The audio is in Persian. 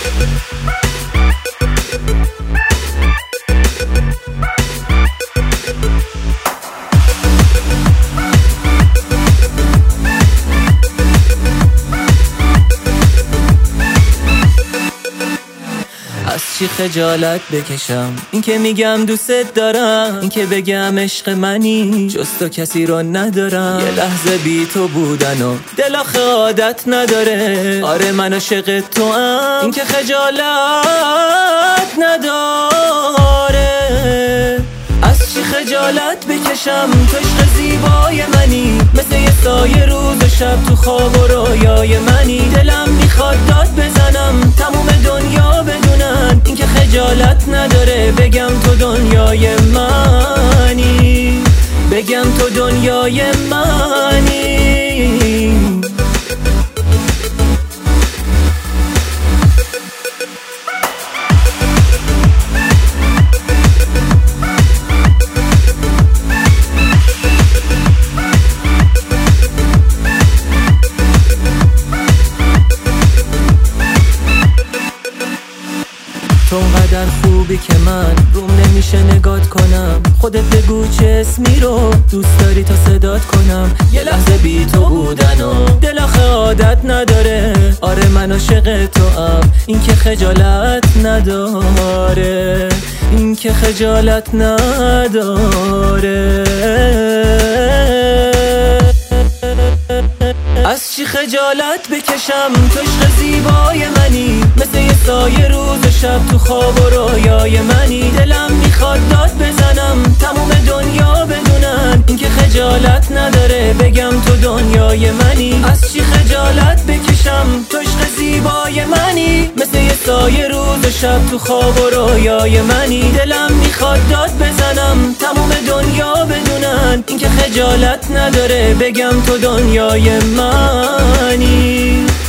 از چی خجالت بکشم؟ این که میگم دوست دارم، این که بگم عشق منی، جز تو کسی رو ندارم. یه لحظه بی تو بودن و دل آخه عادت نداره. آره من عاشق تو ام، این که خجالت نداره. از چی خجالت بکشم؟ تو عشق زیبای منی، مثل یه سایه روز و شب تو خواب و رویای منی. دلم میخواد داد بزنم تموم دنیا بدونن، این که خجالت نداره بگم تو دنیای منی، بگم تو دنیای منی. تو اونقدر خوبی که من روم نمیشه نگات کنم. خودت بگو چه اسمی رو دوست داری تا صدات کنم. یه لحظه بی تو بودن و دل آخه عادت نداره. آره من عاشق تو ام، این که خجالت نداره، این که خجالت نداره. از چی خجالت بکشم؟ تو عشق زیبای منی، مثل یه سایه روز و شب تو خواب و رویای منی. دلم میخواد داد بزنم تموم دنیا بدونن، این که خجالت نداره بگم تو دنیای منی. از چی خجالت بکشم؟ تو عشق زیبای منی، مثل یه سایه روز و شب تو خواب و رویای منی. دلم میخواد داد بزنم تموم دنیا بدونن، این که خجالت نداره بگم تو دنیای منی.